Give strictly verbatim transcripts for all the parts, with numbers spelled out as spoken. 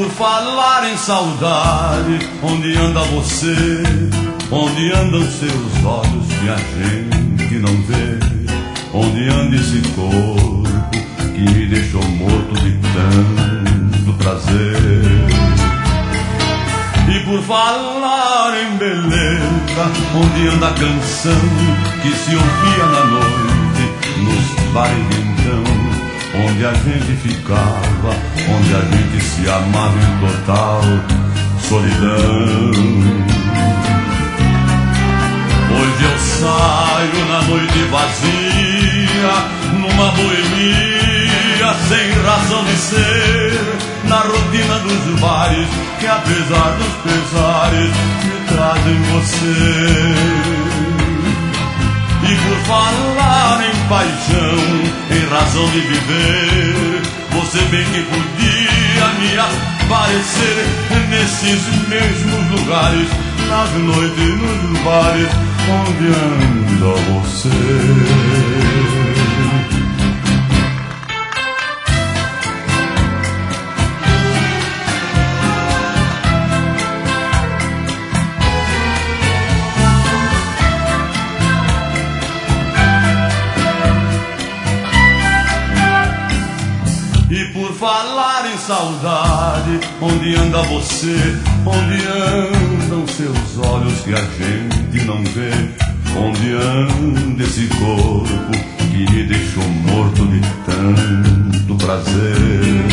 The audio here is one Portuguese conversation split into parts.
por falar em saudade, onde anda você? Onde andam seus olhos que a gente não vê? Onde anda esse corpo que me deixou morto de tanto prazer? E por falar em beleza, onde anda a canção que se ouvia na noite nos bares de então, onde a gente ficava, onde a gente se amava em total solidão? Hoje eu saio na noite vazia, numa boemia sem razão de ser, na rotina dos bares que apesar dos pesares me trazem você. E por falar em paixão, em razão de viver, você bem que podia me aparecer nesses mesmos lugares, nas noites e nos bares, onde anda você? E por falar em saudade, onde anda você? Onde andam seus olhos que a gente não vê? Onde anda esse corpo que me deixou morto de tanto prazer?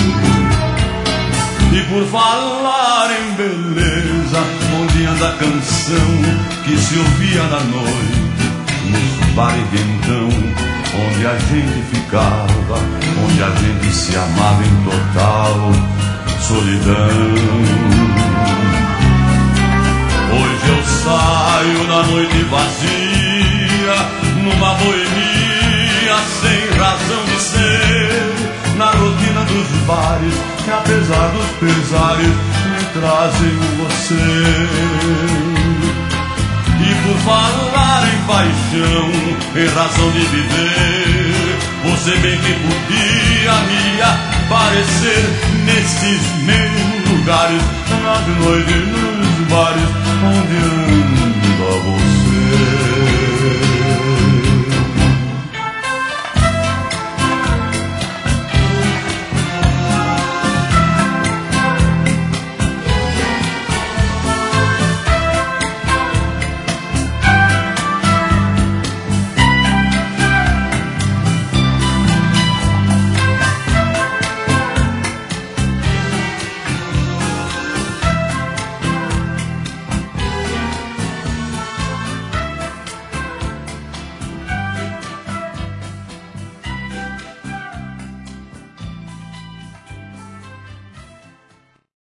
E por falar em beleza, onde anda a canção que se ouvia na noite nos bares de então, onde a gente ficava, onde a gente se amava em total solidão? Hoje eu saio na noite vazia, numa boemia sem razão de ser, na rotina dos bares que apesar dos pesares me trazem você. E por falar em paixão, em razão de viver, você bem que podia me aparecer nesses mesmos lugares, nas noites, nos bares, onde